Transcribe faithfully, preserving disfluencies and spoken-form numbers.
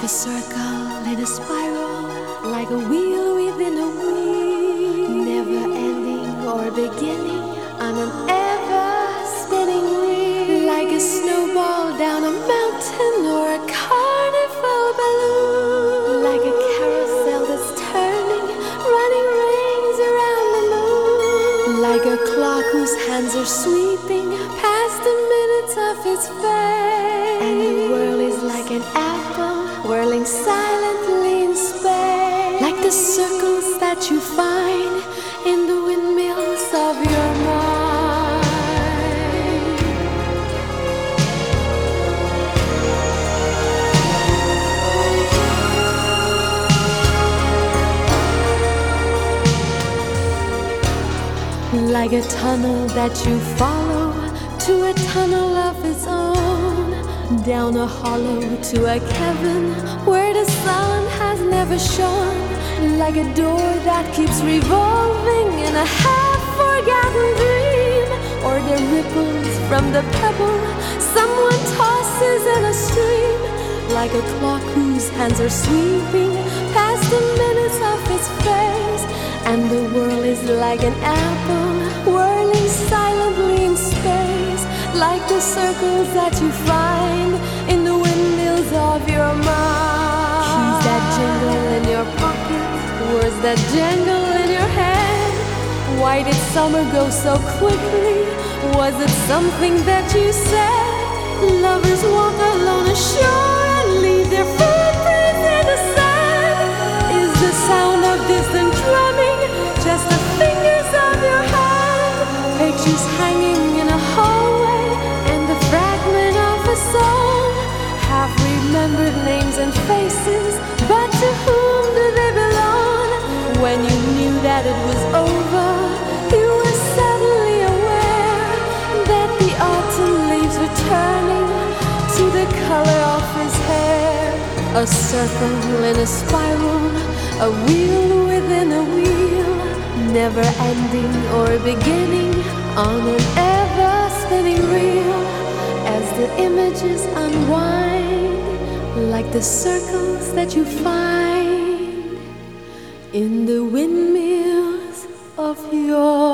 a circle in a spiral, like a wheel within a wheel, never ending or beginning on an ever spinning wheel, like a snowball down a mountain or a carnival balloon, like a carousel that's turning, running rings around the moon, like a clock whose hands are sweeping past the minutes of its face, and the world is like an apple whirling silently in space, like the circles that you find in the windmills of your mind. Like a tunnel that you follow to a tunnel of its own, down a hollow to a cavern where the sun has never shone, like a door that keeps revolving in a half-forgotten dream, or the ripples from the pebble someone tosses in a stream, like a clock whose hands are sweeping past the minutes of its face, and the world is like an apple whirling silently in space, like the circles that you find in the windmills of your mind. Keys that jingle in your pocket, words that jangle in your head. Why did summer go so quickly? Was it something that you said? Lovers walk along a shore and leave their footprints in the sand. Is the sound of distant drumming just the fingers of your hand? Pictures hanging in a hallway and the fragment of a song, half remembered names and faces, but to whom do they belong? When you knew that it was over, you were suddenly aware that the autumn leaves were turning to the color of his hair. A circle in a spiral, a wheel within a wheel, never ending or beginning on an ever spinning reel, as the images unwind, like the circles that you find in the windmills of your